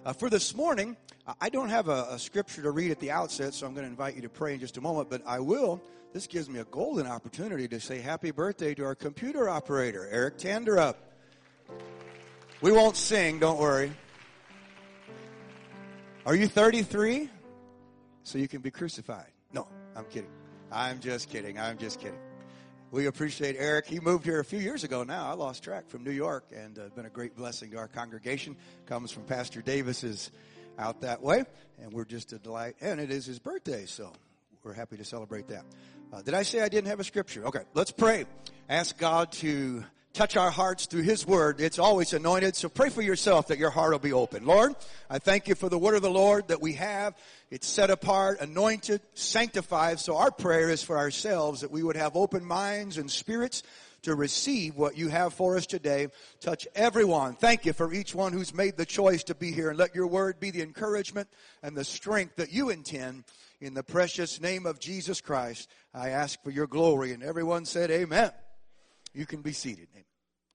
For this morning, I don't have a scripture to read at the outset, so I'm going to invite you to pray in just a moment, but I will. This gives me a golden opportunity to say happy birthday to our computer operator, Eric Tanderup. We won't sing, don't worry. Are you 33? So you can be crucified. No, I'm kidding. I'm just kidding. We appreciate Eric. He moved here a few years ago now. I lost track, from New York, and been a great blessing to our congregation. Comes from Pastor Davis's out that way, and we're just a delight. And it is his birthday, so we're happy to celebrate that. Did I say I didn't have a scripture? Okay, let's pray. Ask God to touch our hearts through His Word. It's always anointed, so pray for yourself that your heart will be open. Lord, I thank You for the Word of the Lord that we have. It's set apart, anointed, sanctified. So our prayer is for ourselves that we would have open minds and spirits to receive what You have for us today. Touch everyone. Thank You for each one who's made the choice to be here. And let Your Word be the encouragement and the strength that You intend. In the precious name of Jesus Christ, I ask for Your glory. And everyone said amen. You can be seated. Amen.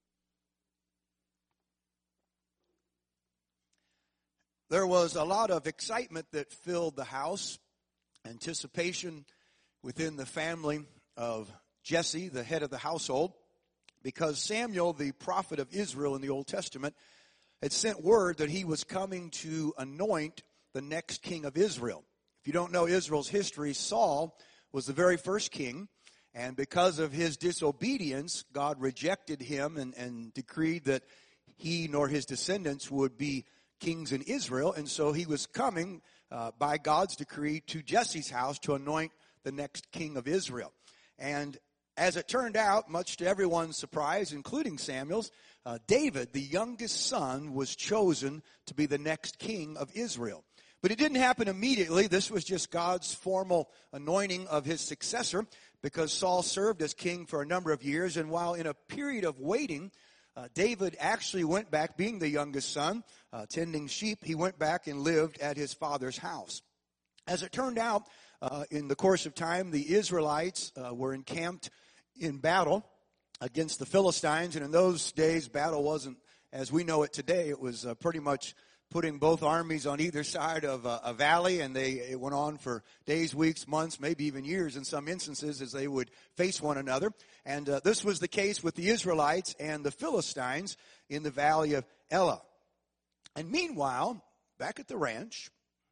There was a lot of excitement that filled the house, anticipation within the family of Jesse, the head of the household, because Samuel, the prophet of Israel in the Old Testament, had sent word that he was coming to anoint the next king of Israel. If you don't know Israel's history, Saul was the very first king, and because of his disobedience, God rejected him and decreed that he nor his descendants would be kings in Israel, and so he was coming by God's decree to Jesse's house to anoint the next king of Israel. And as it turned out, much to everyone's surprise, including Samuel's, David, the youngest son, was chosen to be the next king of Israel. But it didn't happen immediately. This was just God's formal anointing of his successor, because Saul served as king for a number of years, and while in a period of waiting, David actually went back, being the youngest son, tending sheep. He went back and lived at his father's house. As it turned out, in the course of time, the Israelites were encamped in battle against the Philistines. And in those days, battle wasn't as we know it today. It was pretty much putting both armies on either side of a valley, and it went on for days, weeks, months, maybe even years in some instances as they would face one another. And this was the case with the Israelites and the Philistines in the valley of Elah. And meanwhile, back at the ranch,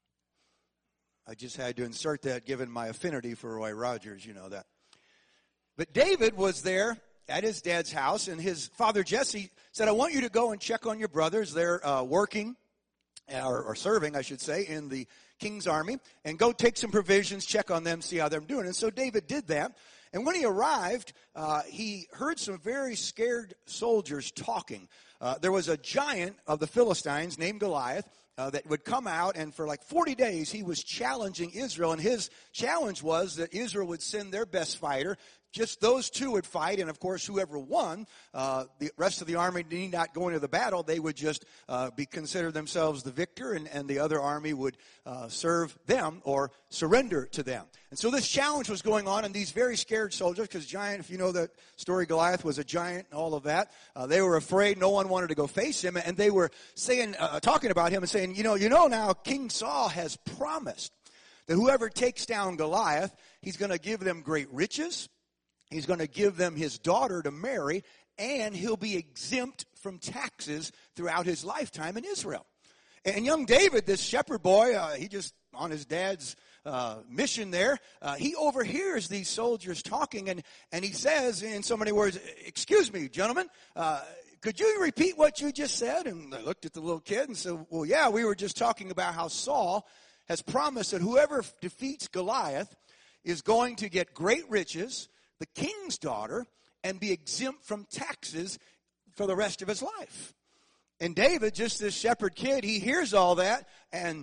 I just had to insert that given my affinity for Roy Rogers, you know that. But David was there at his dad's house, and his father Jesse said, I want you to go and check on your brothers. They're working, or serving, I should say, in the king's army, and go take some provisions, check on them, see how they're doing. And so David did that. And when he arrived, he heard some very scared soldiers talking. There was a giant of the Philistines named Goliath that would come out, and for like 40 days he was challenging Israel. And his challenge was that Israel would send their best fighter. Just those two would fight, and of course, whoever won, the rest of the army need not go into the battle. They would just be considered themselves the victor, and the other army would serve them or surrender to them. And so this challenge was going on, and these very scared soldiers, because giant, if you know that story, Goliath was a giant and all of that, they were afraid. No one wanted to go face him, and they were saying, talking about him and saying, you know now King Saul has promised that whoever takes down Goliath, he's going to give them great riches. He's going to give them his daughter to marry, and he'll be exempt from taxes throughout his lifetime in Israel. And young David, this shepherd boy, he just on his dad's mission there, he overhears these soldiers talking, and he says in so many words, excuse me, gentlemen, could you repeat what you just said? And they looked at the little kid and said, well, yeah, we were just talking about how Saul has promised that whoever defeats Goliath is going to get great riches, the king's daughter, and be exempt from taxes for the rest of his life. And David, just this shepherd kid, he hears all that, and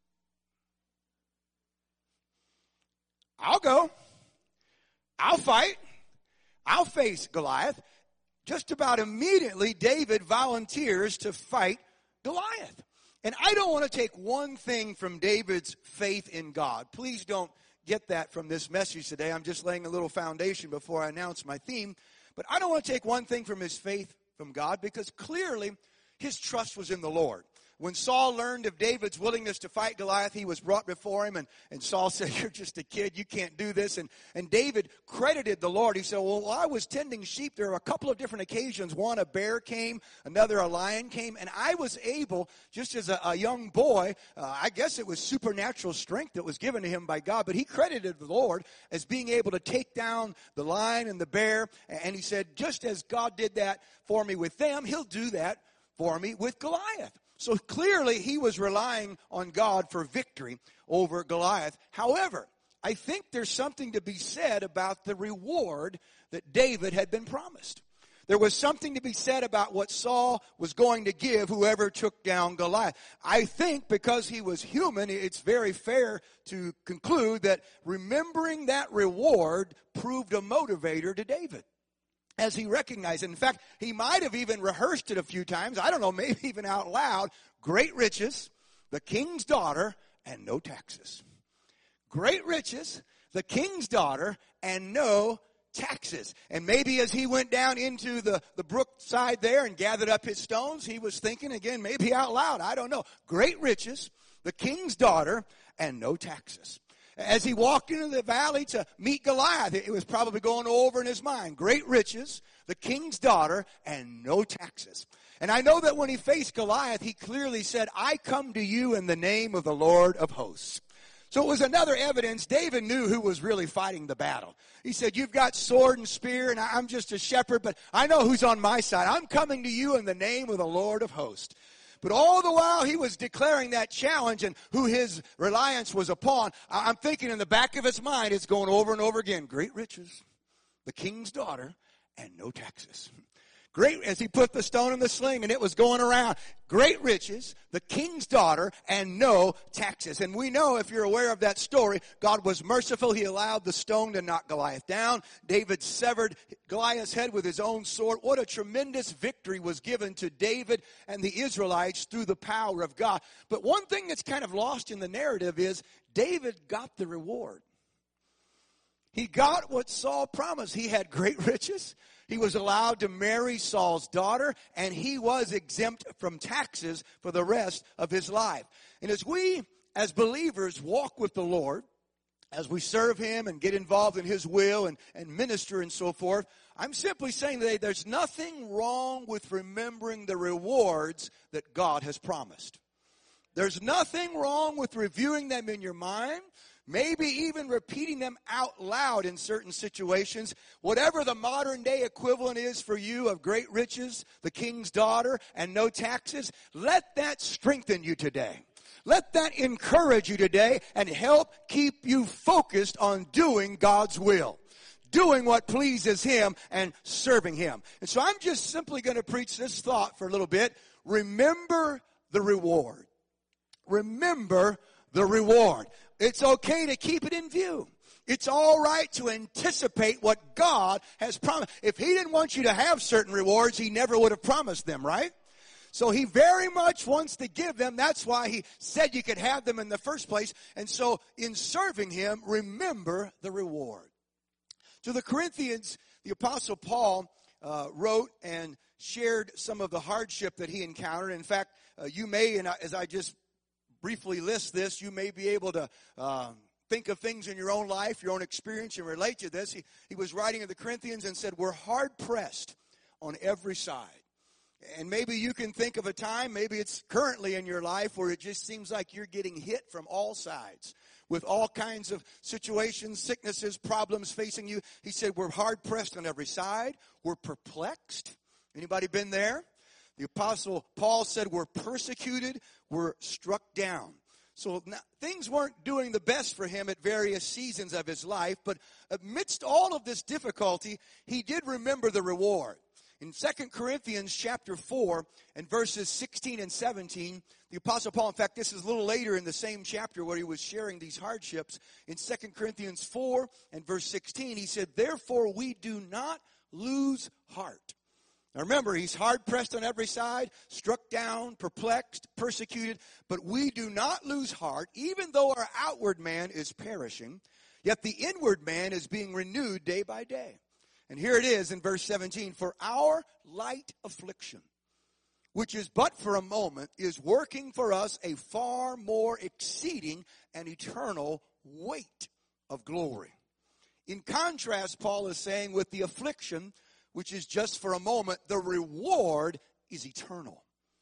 I'll go. I'll fight. I'll face Goliath. Just about immediately, David volunteers to fight Goliath. And I don't want to take one thing from David's faith in God. Please don't get that from this message today. I'm just laying a little foundation before I announce my theme. But I don't want to take one thing from his faith from God, because clearly his trust was in the Lord. when Saul learned of David's willingness to fight Goliath, he was brought before him, and Saul said, "You're just a kid, you can't do this." And David credited the Lord. He said, "Well, while I was tending sheep, there were a couple of different occasions. One, a bear came, another, a lion came, and I was able, just as a young boy, I guess it was supernatural strength that was given to him by God, but he credited the Lord as being able to take down the lion and the bear, and he said, just as God did that for me with them, he'll do that for me with Goliath." So clearly he was relying on God for victory over Goliath. However, I think there's something to be said about the reward that David had been promised. There was something to be said about what Saul was going to give whoever took down Goliath. I think because he was human, it's very fair to conclude that remembering that reward proved a motivator to David, as he recognized it. In fact, he might have even rehearsed it a few times. I don't know, maybe even out loud. Great riches, the king's daughter, and no taxes. Great riches, the king's daughter, and no taxes. And maybe as he went down into the brook side there and gathered up his stones, he was thinking again, maybe out loud, I don't know. Great riches, the king's daughter, and no taxes. As he walked into the valley to meet Goliath, it was probably going over in his mind. Great riches, the king's daughter, and no taxes. And I know that when he faced Goliath, he clearly said, "I come to you in the name of the Lord of hosts." So it was another evidence. David knew who was really fighting the battle. He said, "You've got sword and spear, and I'm just a shepherd, but I know who's on my side. I'm coming to you in the name of the Lord of hosts." But all the while he was declaring that challenge and who his reliance was upon, I'm thinking in the back of his mind, it's going over and over again. Great riches, the king's daughter, and no taxes. Great, as he put the stone in the sling and it was going around. Great riches, the king's daughter, and no taxes. And we know, if you're aware of that story, God was merciful. He allowed the stone to knock Goliath down. David severed Goliath's head with his own sword. What a tremendous victory was given to David and the Israelites through the power of God. But one thing that's kind of lost in the narrative is David got the reward. He got what Saul promised. He had great riches. He was allowed to marry Saul's daughter, and he was exempt from taxes for the rest of his life. And as we, as believers, walk with the Lord, as we serve him and get involved in his will and minister and so forth, I'm simply saying today there's nothing wrong with remembering the rewards that God has promised. There's nothing wrong with reviewing them in your mind. Maybe even repeating them out loud in certain situations. Whatever the modern day equivalent is for you of great riches, the king's daughter, and no taxes, let that strengthen you today. Let that encourage you today and help keep you focused on doing God's will. Doing what pleases him and serving him. And so I'm just simply going to preach this thought for a little bit. Remember the reward. Remember the reward. It's okay to keep it in view. It's all right to anticipate what God has promised. If he didn't want you to have certain rewards, he never would have promised them, right? So he very much wants to give them. That's why he said you could have them in the first place. And so in serving him, remember the reward. To the Corinthians, the Apostle Paul wrote and shared some of the hardship that he encountered. In fact, you may, and as I just briefly list this, you may be able to think of things in your own life, your own experience, and relate to this. He was writing to the Corinthians and said, "We're hard-pressed on every side." And maybe you can think of a time, maybe it's currently in your life, where it just seems like you're getting hit from all sides with all kinds of situations, sicknesses, problems facing you. He said, we're hard-pressed on every side. We're perplexed. Anybody been there? The Apostle Paul said we're persecuted, we're struck down. So things weren't doing the best for him at various seasons of his life, but amidst all of this difficulty, he did remember the reward. In 2 Corinthians chapter 4 and verses 16 and 17, the Apostle Paul, in fact, this is a little later in the same chapter where he was sharing these hardships. In 2 Corinthians 4 and verse 16, he said, "Therefore we do not lose heart." Now remember, he's hard-pressed on every side, struck down, perplexed, persecuted. But we do not lose heart, even though our outward man is perishing, yet the inward man is being renewed day by day. And here it is in verse 17. "For our light affliction, which is but for a moment, is working for us a far more exceeding and eternal weight of glory. In contrast, Paul is saying with the affliction, which is just for a moment, the reward is eternal.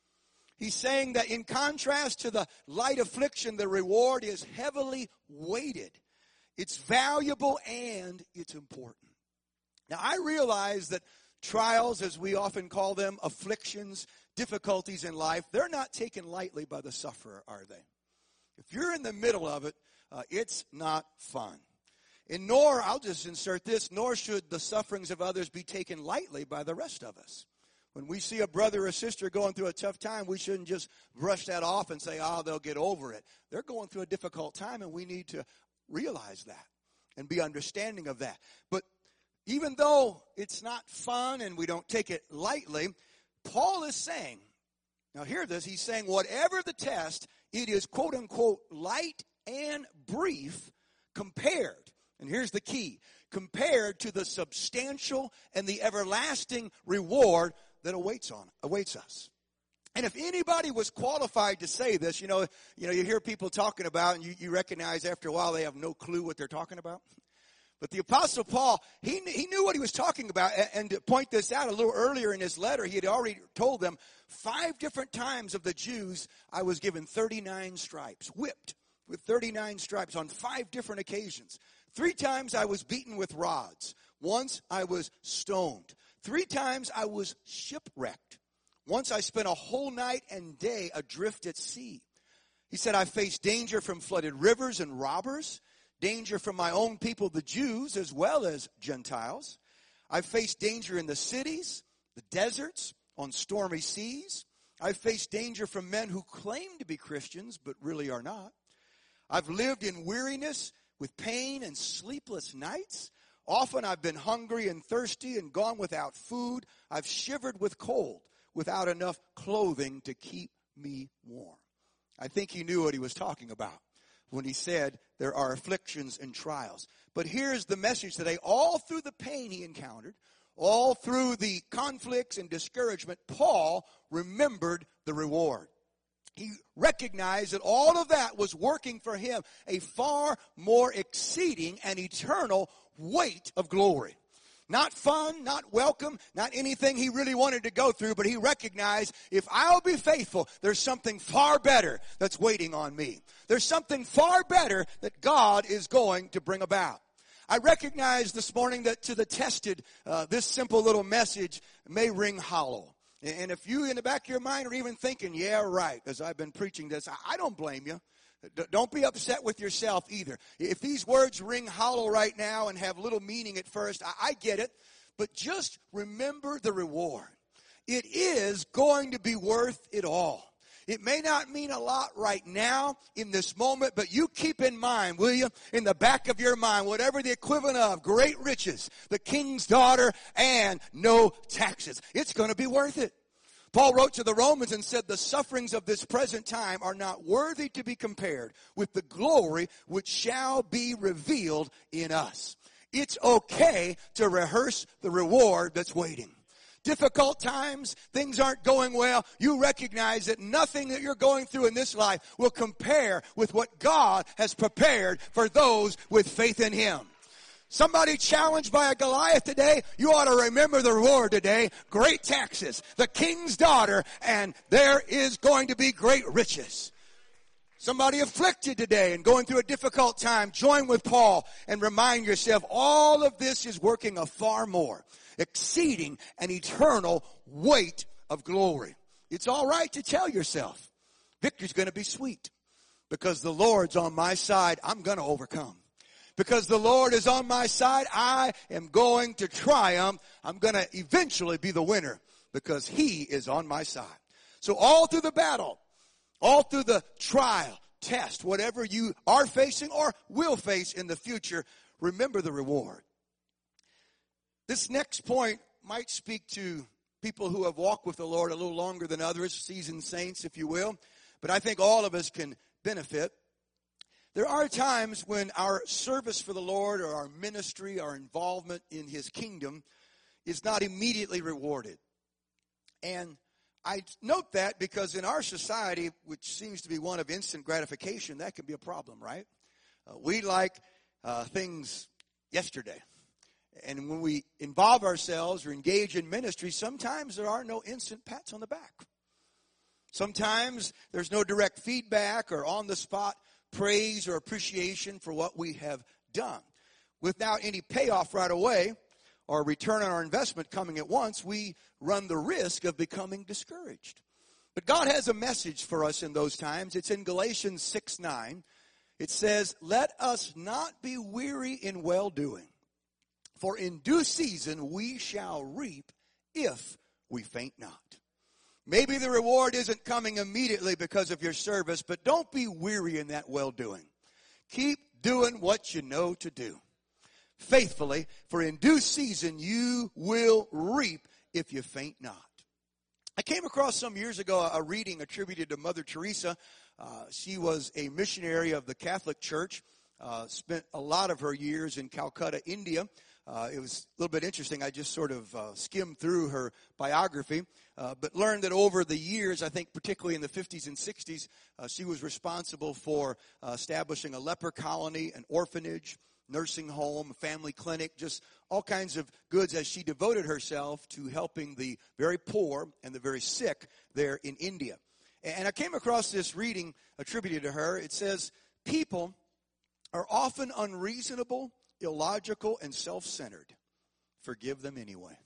He's saying that in contrast to the light affliction, the reward is heavily weighted. It's valuable and it's important. Now, I realize that trials, as we often call them, afflictions, difficulties in life, they're not taken lightly by the sufferer, are they? If you're in the middle of it, it's not fun. And nor, I'll just insert this, nor should the sufferings of others be taken lightly by the rest of us. When we see a brother or sister going through a tough time, we shouldn't just brush that off and say, they'll get over it. They're going through a difficult time, and we need to realize that and be understanding of that. But even though it's not fun and we don't take it lightly, Paul is saying, now hear this, he's saying whatever the test, it is quote unquote light and brief compared, and here's the key, compared to the substantial and the everlasting reward that awaits us. And if anybody was qualified to say this, you hear people talking about, and you recognize after a while they have no clue what they're talking about. But the Apostle Paul, he knew what he was talking about. And to point this out, a little earlier in his letter, he had already told them 5 different times of the Jews, I was given 39 stripes, whipped with 39 stripes on 5 different occasions. 3 times I was beaten with rods. Once I was stoned. 3 times I was shipwrecked. Once I spent a whole night and day adrift at sea. He said, I faced danger from flooded rivers and robbers, danger from my own people, the Jews, as well as Gentiles. I faced danger in the cities, the deserts, on stormy seas. I faced danger from men who claim to be Christians, but really are not. I've lived in weariness with pain and sleepless nights. Often I've been hungry and thirsty and gone without food. I've shivered with cold, without enough clothing to keep me warm. I think he knew what he was talking about when he said there are afflictions and trials. But here's the message today. All through the pain he encountered, all through the conflicts and discouragement, Paul remembered the reward. He recognized that all of that was working for him a far more exceeding and eternal weight of glory. Not fun, not welcome, not anything he really wanted to go through, but he recognized if I'll be faithful, there's something far better that's waiting on me. There's something far better that God is going to bring about. I recognize this morning that to the tested, this simple little message may ring hollow. And if you in the back of your mind are even thinking, yeah, right, as I've been preaching this, I don't blame you. Don't be upset with yourself either. If these words ring hollow right now and have little meaning at first, I get it. But just remember the reward. It is going to be worth it all. It may not mean a lot right now in this moment, but you keep in mind, will you, in the back of your mind, whatever the equivalent of great riches, the king's daughter, and no taxes. It's going to be worth it. Paul wrote to the Romans and said, the sufferings of this present time are not worthy to be compared with the glory which shall be revealed in us. It's okay to rehearse the reward that's waiting. Difficult times, things aren't going well. You recognize that nothing that you're going through in this life will compare with what God has prepared for those with faith in Him. Somebody challenged by a Goliath today, you ought to remember the reward today. Great taxes, the king's daughter, and there is going to be great riches. Somebody afflicted today and going through a difficult time, join with Paul and remind yourself all of this is working a far more exceeding an eternal weight of glory. It's all right to tell yourself, victory's going to be sweet. Because the Lord's on my side, I'm going to overcome. Because the Lord is on my side, I am going to triumph. I'm going to eventually be the winner because He is on my side. So all through the battle, all through the trial, test, whatever you are facing or will face in the future, remember the reward. This next point might speak to people who have walked with the Lord a little longer than others, seasoned saints, if you will. But I think all of us can benefit. There are times when our service for the Lord or our ministry, our involvement in His kingdom is not immediately rewarded. And I note that because in our society, which seems to be one of instant gratification, that can be a problem, right? We like things yesterday. And when we involve ourselves or engage in ministry, sometimes there are no instant pats on the back. Sometimes there's no direct feedback or on-the-spot praise or appreciation for what we have done. Without any payoff right away or return on our investment coming at once, we run the risk of becoming discouraged. But God has a message for us in those times. It's in Galatians 6:9. It says, "Let us not be weary in well-doing, for in due season we shall reap if we faint not." Maybe the reward isn't coming immediately because of your service, but don't be weary in that well-doing. Keep doing what you know to do faithfully, for in due season you will reap if you faint not. I came across some years ago a reading attributed to Mother Teresa. She was a missionary of the Catholic Church, spent a lot of her years in Calcutta, India. It was a little bit interesting. I just sort of skimmed through her biography, but learned that over the years, I think particularly in the 50s and 60s, she was responsible for establishing a leper colony, an orphanage, nursing home, family clinic, just all kinds of goods as she devoted herself to helping the very poor and the very sick there in India. And I came across this reading attributed to her. It says, "People are often unreasonable, illogical, and self-centered. Forgive them anyway.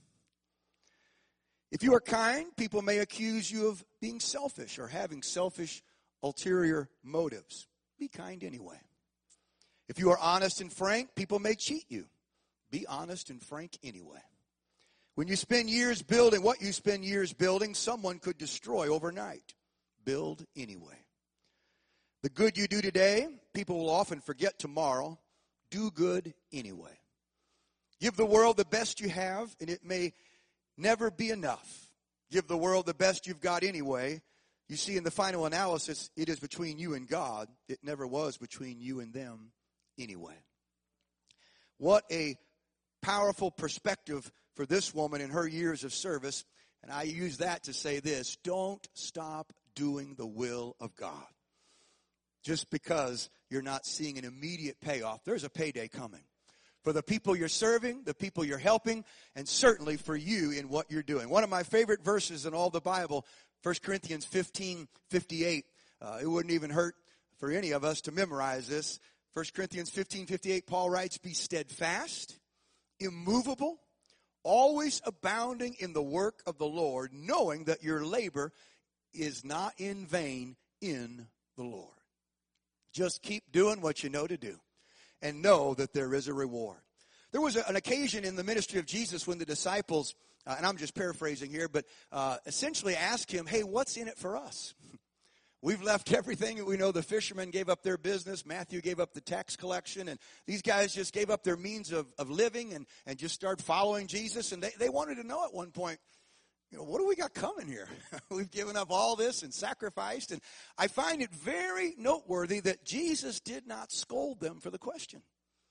If you are kind, people may accuse you of being selfish or having selfish ulterior motives. Be kind anyway. If you are honest and frank, people may cheat you. Be honest and frank anyway. When you spend years building what you spend years building, someone could destroy overnight. Build anyway. The good you do today, people will often forget tomorrow. Do good anyway. Give the world the best you have, and it may never be enough. Give the world the best you've got anyway. You see, in the final analysis, it is between you and God. It never was between you and them anyway." What a powerful perspective for this woman in her years of service. And I use that to say this: don't stop doing the will of God. Just because you're not seeing an immediate payoff, there's a payday coming. For the people you're serving, the people you're helping, and certainly for you in what you're doing. One of my favorite verses in all the Bible, 1 Corinthians 15:58. It wouldn't even hurt for any of us to memorize this. 1 Corinthians 15:58, Paul writes, "Be steadfast, immovable, always abounding in the work of the Lord, knowing that your labor is not in vain in the Lord." Just keep doing what you know to do and know that there is a reward. There was an occasion in the ministry of Jesus when the disciples, and I'm just paraphrasing here, but essentially asked him, "Hey, what's in it for us? We've left everything. We know the fishermen gave up their business. Matthew gave up the tax collection. And these guys just gave up their means of living and just started following Jesus. And they wanted to know at one point, what do we got coming here? We've given up all this and sacrificed. And I find it very noteworthy that Jesus did not scold them for the question.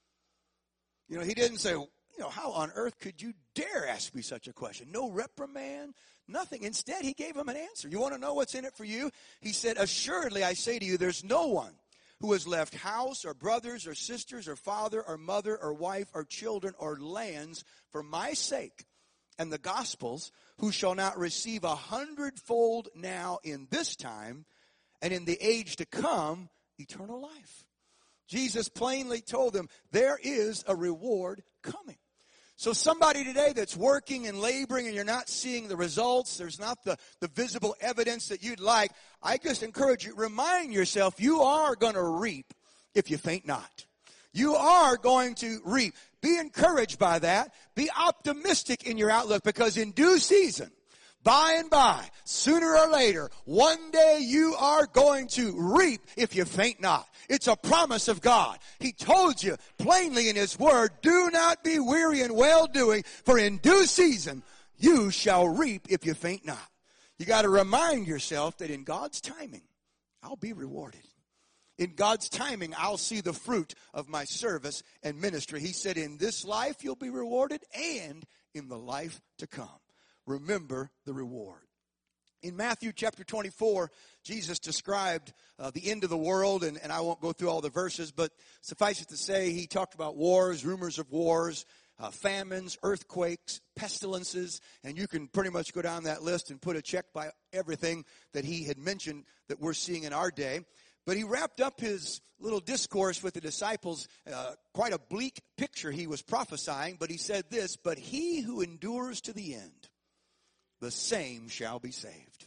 He didn't say, how on earth could you dare ask me such a question? No reprimand, nothing. Instead, he gave them an answer. You want to know what's in it for you? He said, "Assuredly, I say to you, there's no one who has left house or brothers or sisters or father or mother or wife or children or lands for my sake and the gospel's, who shall not receive 100-fold now in this time and in the age to come eternal life." Jesus plainly told them there is a reward coming. So somebody today that's working and laboring and you're not seeing the results, there's not the visible evidence that you'd like, I just encourage you, remind yourself you are going to reap if you faint not. You are going to reap. Be encouraged by that. Be optimistic in your outlook, because in due season, by and by, sooner or later, one day you are going to reap if you faint not. It's a promise of God. He told you plainly in His Word, do not be weary in well-doing, for in due season you shall reap if you faint not. You got to remind yourself that in God's timing, I'll be rewarded. In God's timing, I'll see the fruit of my service and ministry. He said, in this life you'll be rewarded, and in the life to come. Remember the reward. In Matthew chapter 24, Jesus described the end of the world, and I won't go through all the verses, but suffice it to say, he talked about wars, rumors of wars, famines, earthquakes, pestilences, and you can pretty much go down that list and put a check by everything that he had mentioned that we're seeing in our day. But he wrapped up his little discourse with the disciples, quite a bleak picture he was prophesying, but he said this, "But he who endures to the end, the same shall be saved."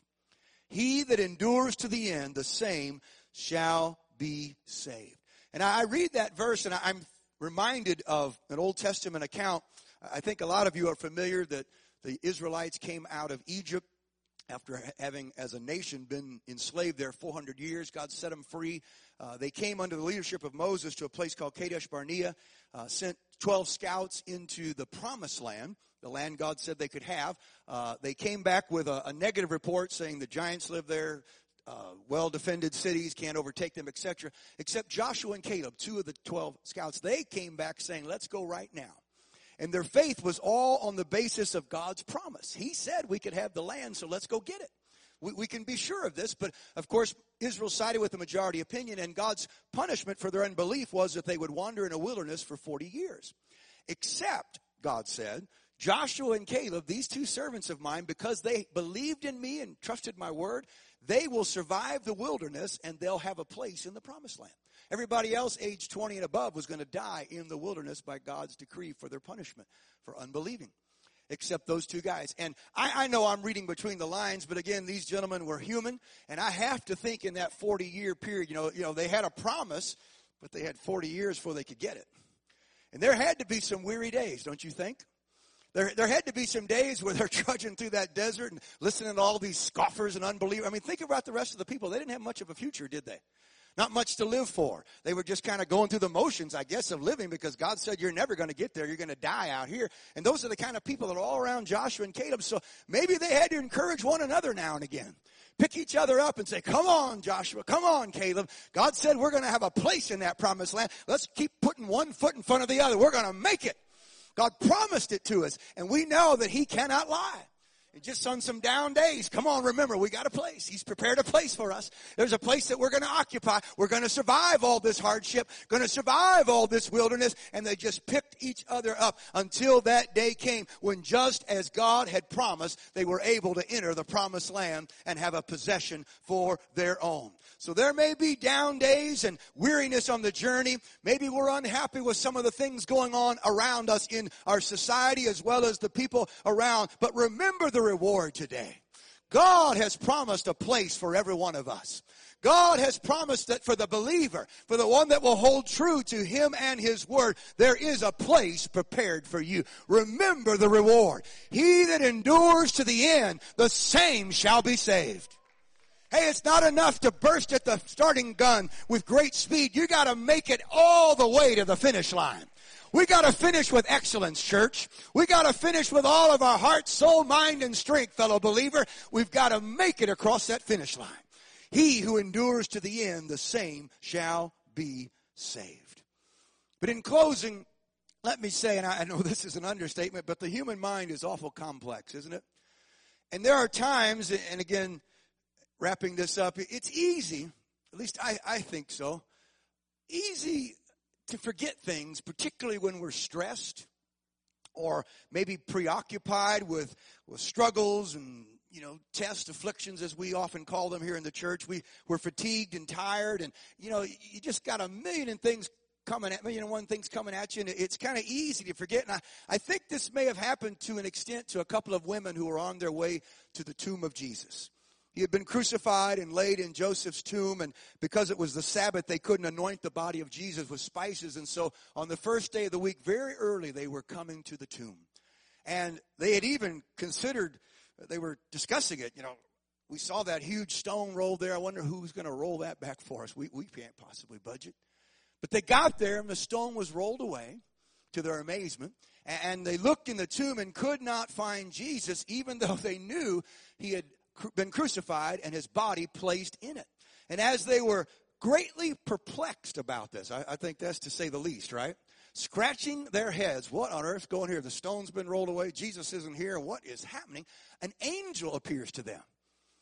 He that endures to the end, the same shall be saved. And I read that verse, and I'm reminded of an Old Testament account. I think a lot of you are familiar that the Israelites came out of Egypt after having, as a nation, been enslaved there 400 years. God set them free. They came under the leadership of Moses to a place called Kadesh Barnea, sent 12 scouts into the promised land, the land God said they could have. They came back with a negative report saying the giants live there, well-defended cities, can't overtake them, etc. Except Joshua and Caleb, 2 of the 12 scouts, they came back saying, let's go right now. And their faith was all on the basis of God's promise. He said we could have the land, so let's go get it. We can be sure of this, but of course Israel sided with the majority opinion, and God's punishment for their unbelief was that they would wander in a wilderness for 40 years. Except, God said, Joshua and Caleb, these 2 servants of mine, because they believed in me and trusted my word, they will survive the wilderness and they'll have a place in the promised land. Everybody else, age 20 and above, was going to die in the wilderness by God's decree for their punishment for unbelieving. Except those 2 guys. And I know I'm reading between the lines, but again, these gentlemen were human, and I have to think in that 40-year period, you know, they had a promise, but they had 40 years before they could get it. And there had to be some weary days, don't you think? There had to be some days where they're trudging through that desert and listening to all these scoffers and unbelievers. I mean, think about the rest of the people. They didn't have much of a future, did they? Not much to live for. They were just kind of going through the motions, I guess, of living because God said you're never going to get there. You're going to die out here. And those are the kind of people that are all around Joshua and Caleb. So maybe they had to encourage one another now and again. Pick each other up and say, come on, Joshua, come on, Caleb. God said we're going to have a place in that promised land. Let's keep putting one foot in front of the other. We're going to make it. God promised it to us, and we know that he cannot lie. And just on some down days, come on, remember, we got a place. He's prepared a place for us. There's a place that we're going to occupy. We're going to survive all this hardship, going to survive all this wilderness. And they just picked each other up until that day came when, just as God had promised, they were able to enter the promised land and have a possession for their own. So there may be down days and weariness on the journey. Maybe we're unhappy with some of the things going on around us in our society as well as the people around. But remember the reward today. God has promised a place for every one of us. God has promised that for the believer, for the one that will hold true to him and his word, there is a place prepared for you. Remember the reward. He that endures to the end, the same shall be saved. Hey, it's not enough to burst at the starting gun with great speed. You got to make it all the way to the finish line. We got to finish with excellence, church. We got to finish with all of our heart, soul, mind, and strength, fellow believer. We've got to make it across that finish line. He who endures to the end, the same shall be saved. But in closing, let me say, and I know this is an understatement, but the human mind is awful complex, isn't it? And there are times, and again, wrapping this up, it's easy, at least I think so, easy to forget things, particularly when we're stressed or maybe preoccupied with struggles and, tests, afflictions, as we often call them here in the church. We're fatigued and tired, and, you just got a million things coming at me, one thing's coming at you, and it's kind of easy to forget. And I think this may have happened to an extent to a couple of women who were on their way to the tomb of Jesus. He had been crucified and laid in Joseph's tomb, and because it was the Sabbath, they couldn't anoint the body of Jesus with spices. And so on the first day of the week, very early, they were coming to the tomb. And they had even considered, they were discussing it, we saw that huge stone rolled there. I wonder who's going to roll that back for us. We can't possibly budget. But they got there, and the stone was rolled away to their amazement. And they looked in the tomb and could not find Jesus, even though they knew he had been crucified and his body placed in it. And as they were greatly perplexed about this, I think that's to say the least, right? Scratching their heads, what on earth's going here? The stone's been rolled away. Jesus isn't here. What is happening? An angel appears to them.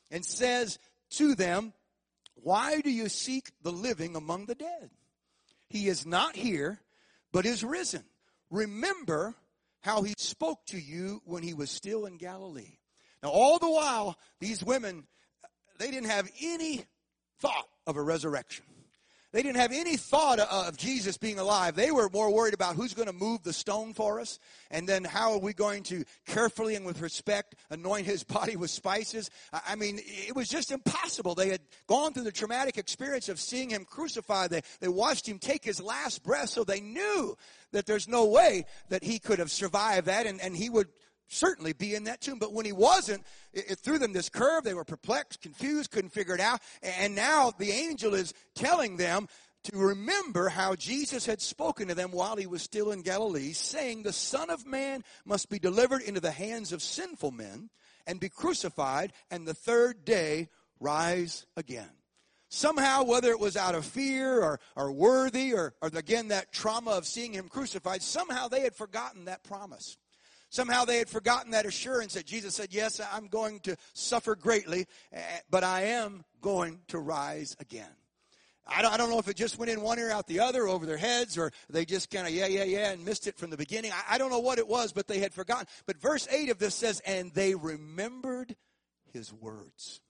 and says to them, why do you seek the living among the dead? He is not here, but is risen. Remember how he spoke to you when he was still in Galilee. Now, all the while, these women, they didn't have any thought of a resurrection. They didn't have any thought of Jesus being alive. They were more worried about who's going to move the stone for us, and then how are we going to carefully and with respect anoint his body with spices. I mean, it was just impossible. They had gone through the traumatic experience of seeing him crucified. They watched him take his last breath, so they knew that there's no way that he could have survived that, and he would certainly be in that tomb. But when he wasn't, it threw them this curve. They were perplexed, confused, couldn't figure it out. And now the angel is telling them to remember how Jesus had spoken to them while he was still in Galilee, saying, the Son of Man must be delivered into the hands of sinful men and be crucified, and the third day rise again. Somehow, whether it was out of fear or worthy or again that trauma of seeing him crucified, somehow they had forgotten that promise. Somehow they had forgotten that assurance that Jesus said, yes, I'm going to suffer greatly, but I am going to rise again. I don't know if it just went in one ear out the other over their heads, or they just kind of, yeah, and missed it from the beginning. I don't know what it was, but they had forgotten. But verse 8 of this says, and they remembered his words.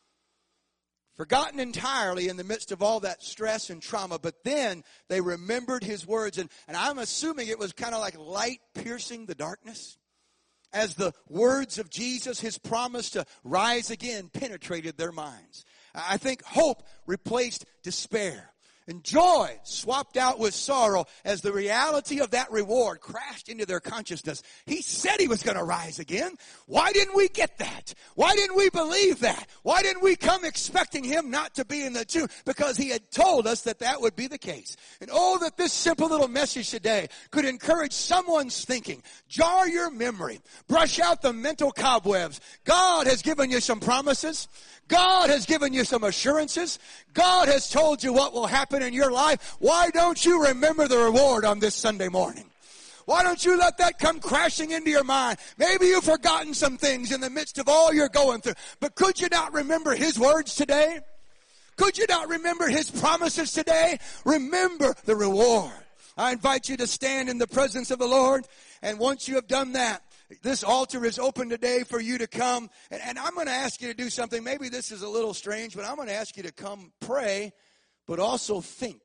Forgotten entirely in the midst of all that stress and trauma, but then they remembered his words. And I'm assuming it was kind of like light piercing the darkness as the words of Jesus, his promise to rise again, penetrated their minds. I think hope replaced despair. And joy swapped out with sorrow as the reality of that reward crashed into their consciousness. He said he was going to rise again. Why didn't we get that? Why didn't we believe that? Why didn't we come expecting him not to be in the tomb? Because he had told us that that would be the case. And oh, that this simple little message today could encourage someone's thinking. Jar your memory. Brush out the mental cobwebs. God has given you some promises. God has given you some assurances. God has told you what will happen in your life. Why don't you remember the reward on this Sunday morning? Why don't you let that come crashing into your mind? Maybe you've forgotten some things in the midst of all you're going through. But could you not remember his words today? Could you not remember his promises today? Remember the reward. I invite you to stand in the presence of the Lord. And once you have done that, this altar is open today for you to come. And I'm going to ask you to do something. Maybe this is a little strange, but I'm going to ask you to come pray, but also think.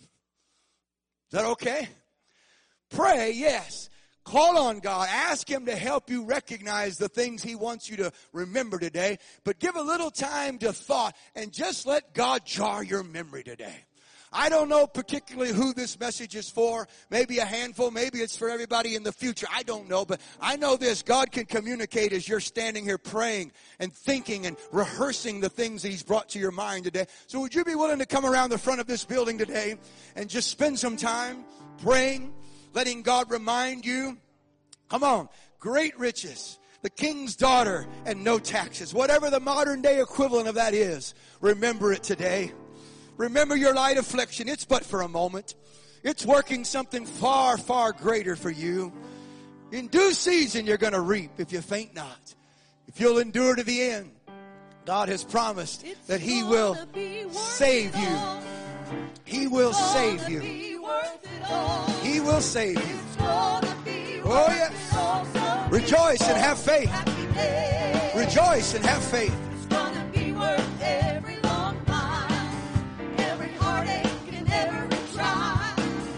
Is that okay? Pray, yes. Call on God. Ask him to help you recognize the things he wants you to remember today. But give a little time to thought and just let God jar your memory today. I don't know particularly who this message is for. Maybe a handful. Maybe it's for everybody in the future. I don't know. But I know this. God can communicate as you're standing here praying and thinking and rehearsing the things that he's brought to your mind today. So would you be willing to come around the front of this building today and just spend some time praying, letting God remind you? Come on. Great riches. The king's daughter and no taxes. Whatever the modern day equivalent of that is, remember it today. Remember your light affliction. It's but for a moment. It's working something far, far greater for you. In due season, you're going to reap if you faint not. If you'll endure to the end, God has promised that he will save you. He will save you. He will save you. Oh, yes. Rejoice and have faith. Rejoice and have faith.